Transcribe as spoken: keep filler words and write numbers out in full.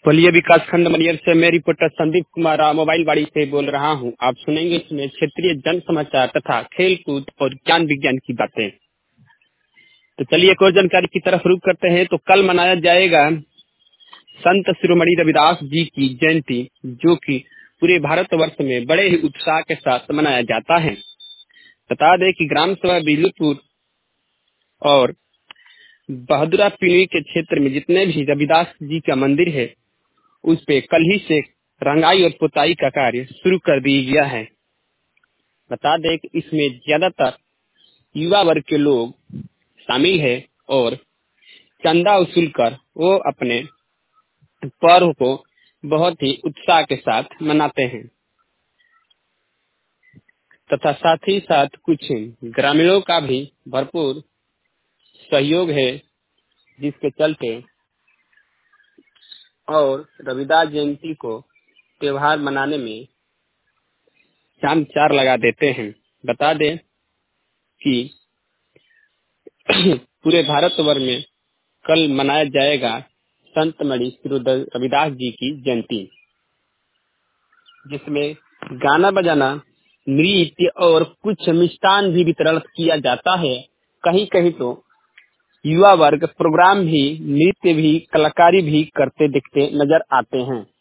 बलिया विकास खंड मनियर से मैं रिपोर्टर संदीप कुमार राव मोबाइल बाड़ी से बोल रहा हूं। आप सुनेंगे इसमें क्षेत्रीय जन समाचार तथा खेल कूद और ज्ञान विज्ञान की बातें। तो चलिए एक और जानकारी की तरफ रुख करते हैं। तो कल मनाया जाएगा संत शिरोमणि रविदास जी की जयंती, जो कि पूरे भारतवर्ष में बड़े ही उत्साह के साथ मनाया जाता है। बता दें कि ग्राम सभा बिलुपुर और बहादुरा पीली के क्षेत्र में जितने भी रविदास जी का मंदिर है, उस पे कल ही से रंगाई और पुताई का कार्य शुरू कर दिया गया है। बता दें कि इसमें ज्यादातर युवा वर्ग के लोग शामिल है और चंदा वसूल कर वो अपने पर्व को बहुत ही उत्साह के साथ मनाते हैं तथा साथ ही साथ कुछ ग्रामीणों का भी भरपूर सहयोग है, जिसके चलते और रविदास जयंती को त्योहार मनाने में चांद चार लगा देते हैं। बता दें कि पूरे भारतवर्ष में कल मनाया जाएगा संत मणि श्री रविदास जी की जयंती, जिसमें गाना बजाना, नृत्य और कुछ मिष्ठान भी वितरण किया जाता है। कहीं कहीं तो युवा वर्ग प्रोग्राम भी, नृत्य भी, कलाकारी भी करते दिखते नजर आते हैं।